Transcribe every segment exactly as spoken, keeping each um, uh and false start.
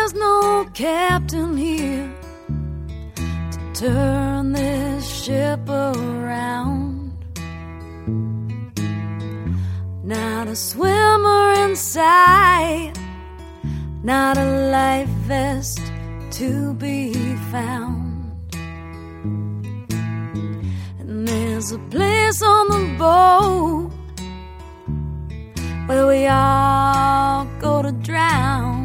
there's no captain here to turn this ship around. Not a swimmer in sight, not a life vest to be found. And there's a place on the boat where we all go to drown,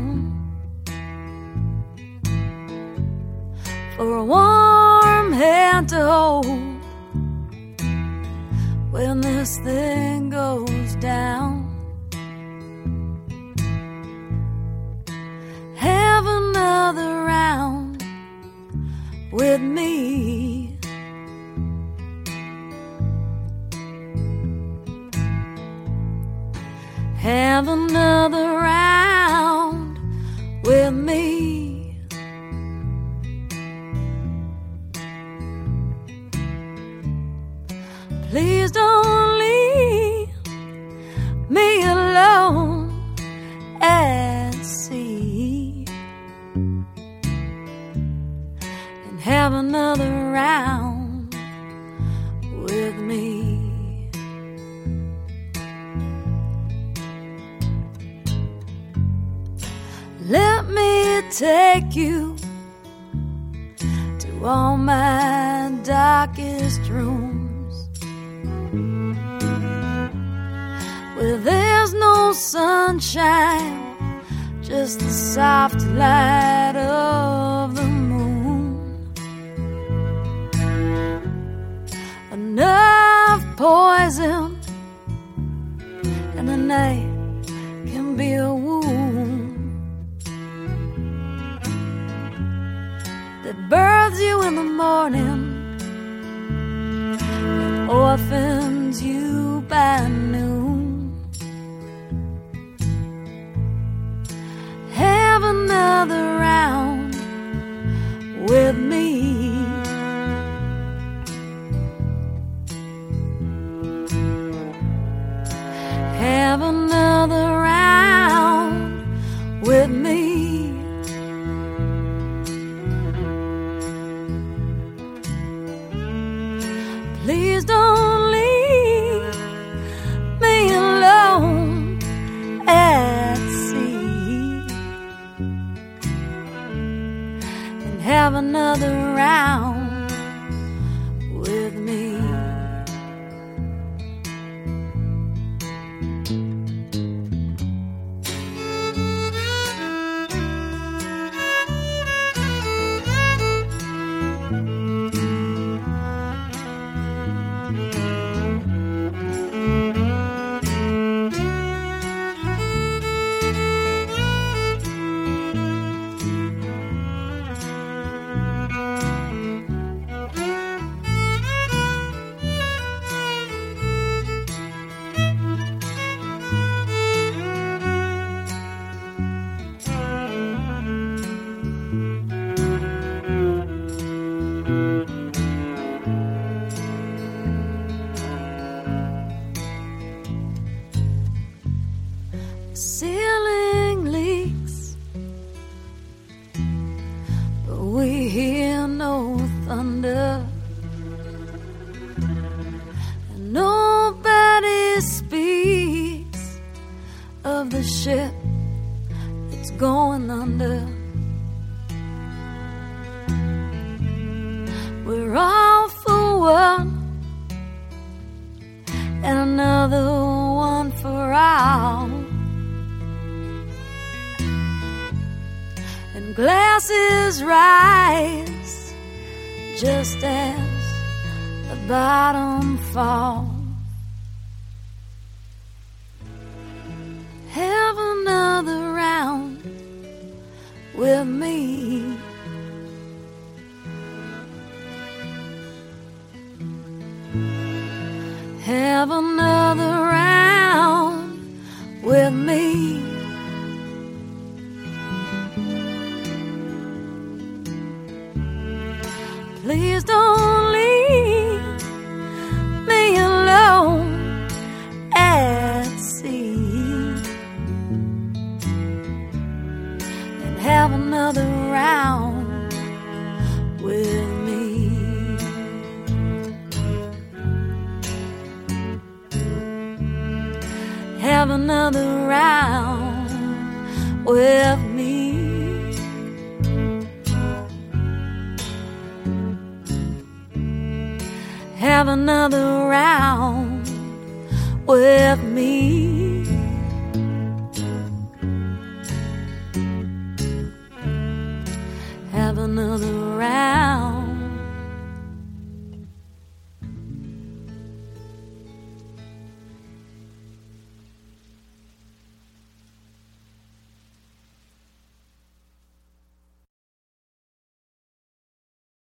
for a warm hand to hold when this thing goes down. Have another round with me. Have another round with me. Please don't leave me alone at sea. And have another round with me. Let me take you to all my darkest rooms, where there's no sunshine, just the soft light of the moon. Enough poison, and the night can be a wound that births you in the morning and orphans you by noon. Have another round with me. Have another round with me. Please don't leave me alone at sea. And have another round with me. Ceiling leaks, but we hear no thunder, and nobody speaks of the ship that's going under. We're all for one, and another one for all. And glasses rise just as the bottom falls. Have another round with me. Have another round with me. Please don't leave me alone. have another round with me. Have another round with me. Have another round with me.